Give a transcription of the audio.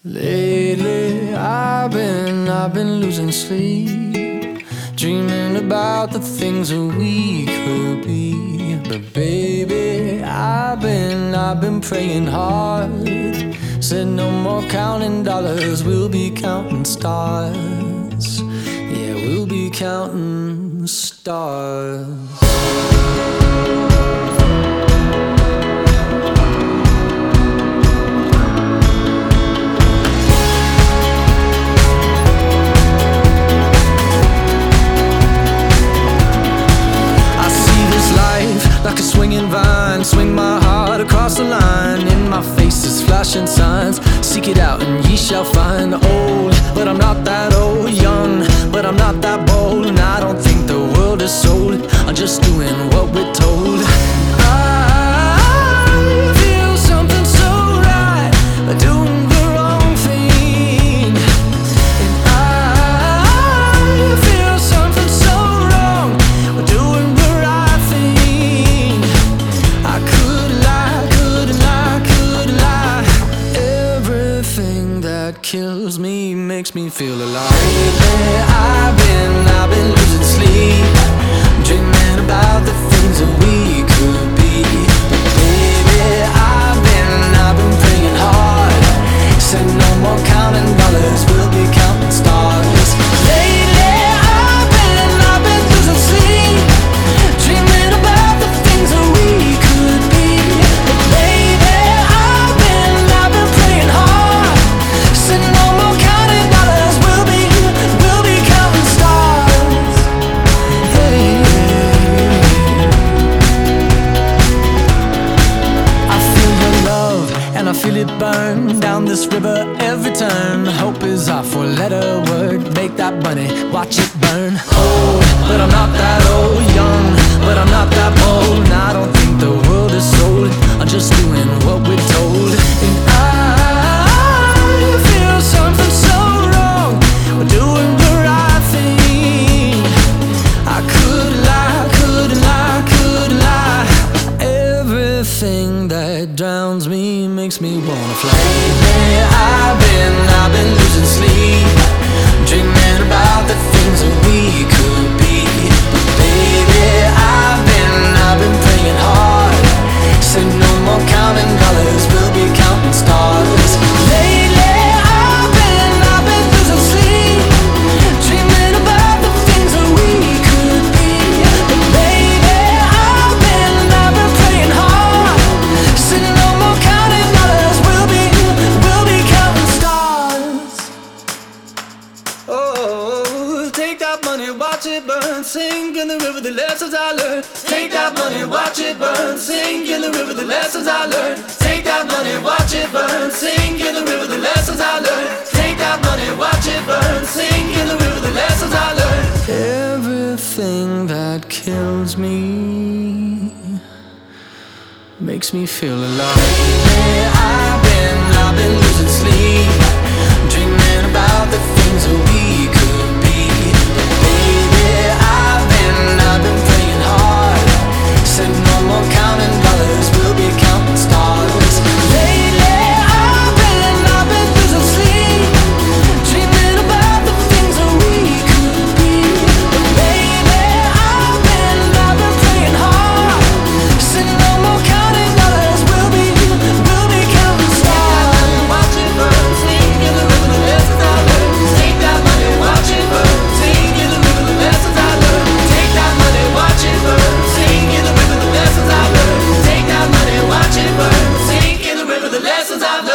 Lately I've been losing sleep, dreaming about the things that we could be. But baby, I've been praying hard. Said no more counting dollars, we'll be counting stars. Yeah, we'll be counting stars. Like a swinging vine, swing my heart across the line. In my face is flashing signs. Seek it out and ye shall find. Old, but I'm not that old. Young, but I'm not that bold. And I don't think the world is sold. I'm just doing what we're told. I feel something so right, doing the wrong thing. And I feel something so wrong, doing the right thing. I could lie. Everything that kills me makes me feel alive. Lately I've been losing sleep, dreaming about the things that we could be. But baby, I've been praying hard. Said no more counting dollars, we'll be counting stars. Lately I've been losing sleep, dreaming about the things that we could be. But baby, I've been praying hard. Said no more counting dollars, we'll be counting stars. Hey, I feel your love and I feel it burn down this river every turn. Hope is our four-letter word. Make that money, watch it burn. Old, but I'm not that old. Young, but I'm not that bold. And I don't think the world is sold. I'm just doing what we're told. And I feel something so wrong, we're doing the right thing. I could lie. Everything that drowns me makes me wanna fly. Lately I've been losing sleep, dreaming about the things that we could be. But baby, I've been praying hard. Said no more counting dollars, we'll be counting stars. Lately I've been losing sleep, dreaming about the things that we could be. But baby, I've been praying hard. Said no more counting dollars, we'll be counting stars. Oh, take that money, watch it burn, sink in the river the lessons I learned. Take that money, watch it burn, sink in the river the lessons I learned. Take that money, watch it burn, sink in the river the lessons I learned. Take that money, watch it burn, sink in the river the lessons I learned. Everything that kills me makes me feel alive. Lately I've been losing sleep, dreaming about the things that we could be. But baby, I've been praying hard. Said no more counting dollars, we'll be counting stars. Lately I've been losing sleep, dreaming about the things that we could be. But baby, I've been praying hard. Said no more counting dollars, we'll be counting stars. Watch it burn, sink in the river the lessons I learned. Take that money, watch it burn, sink in the river the lessons I learned. Take that money, watch it burn, sink in the river the lessons I learned. Take that money, watch it burn, sink in the river the lessons I learned.